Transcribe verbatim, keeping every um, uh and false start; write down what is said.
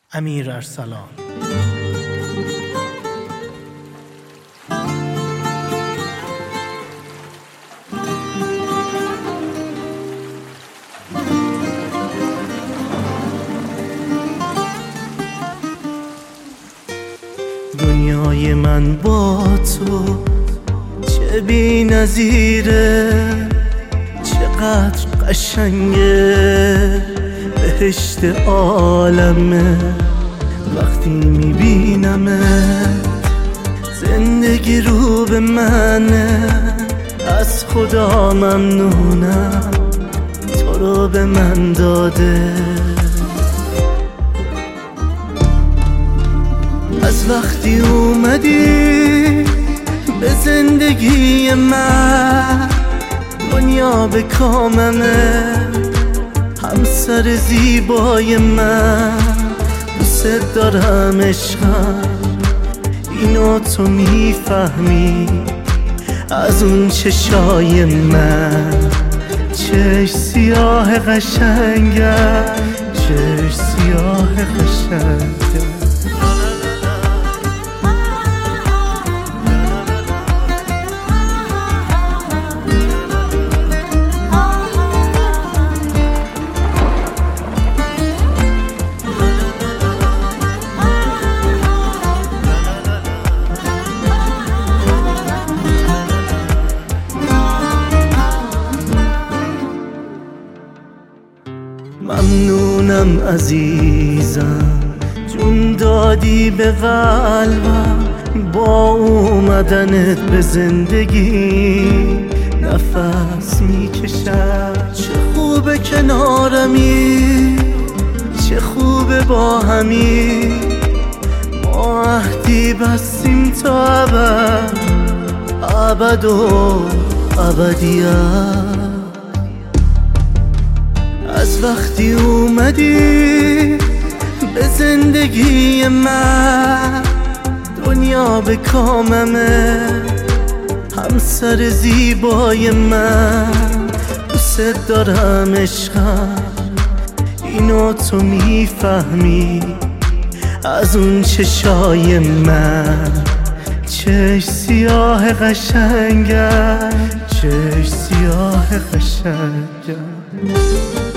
امیر ارسلان. دنیای من با تو چه بی نظیره، چقدر قشنگه، بهشت عالمه. وقتی میبینمه زندگی رو به منه، از خدا ممنونم تو رو به من داده. از وقتی اومدی به زندگی من، دنیا به کاممه، همسر زیبای من. دوست دارم عشقم، اینو تو میفهمی از اون چشای من. چشم سیاه قشنگم، چشم سیاه قشنگم. ممنونم عزیزم، جون دادی به قلبم. با اومدنت به زندگی نفس میکشم. چه خوبه کنارمی، چه خوبه با همی، ما عهدی بستیم تا ابد، ابد و ابدیت. از وقتی اومدی به زندگی من، دنیا به کاممه، همسر زیبای من. دوست دارم عشقم، اینو تو میفهمی از اون چشای من. چشم سیاه قشنگم، چشم سیاه قشنگم.